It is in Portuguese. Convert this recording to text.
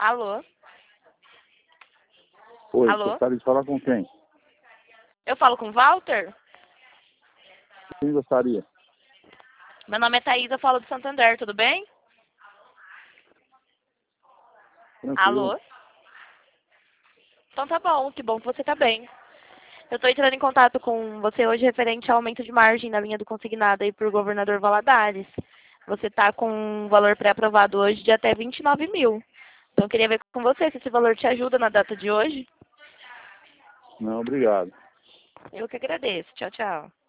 Alô? Oi, Alô? gostaria de falar com quem? Eu falo com o Walter? Quem gostaria? Meu nome é Thaís, eu falo do Santander, tudo bem? Tranquilo. Alô? Então tá bom, que bom que você tá bem. Eu tô entrando em contato com você hoje referente ao aumento de margem na linha do consignado aí por governador Valadares. Você tá com um valor pré-aprovado hoje de até 29 mil. Então eu queria ver com você se esse valor te ajuda na data de hoje. Não, obrigado. Eu que agradeço. Tchau, tchau.